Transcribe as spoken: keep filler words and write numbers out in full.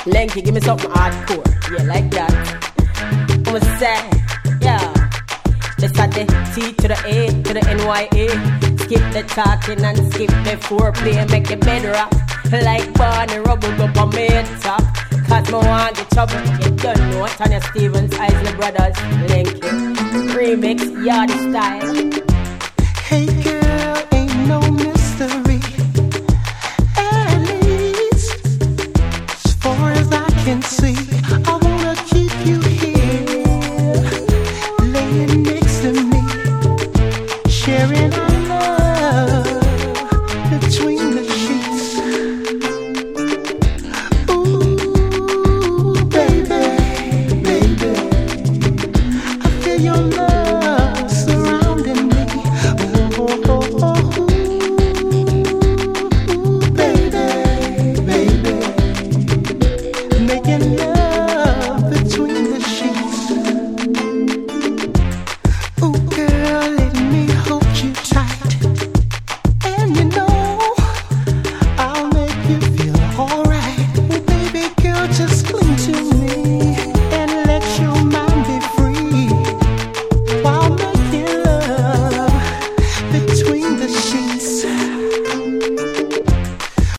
Lanky, give me something hardcore. Yeah, like that. I'ma say, yeah. Just add the T to the A to the N Y A. Skip the talking and skip the foreplay. Make the bed rock like Barney Rubble up on me top. Cause me want the trouble. You don't know Tanya Stevens, Isley Brothers, Lanky. Remix, Yardie style. Hey girl.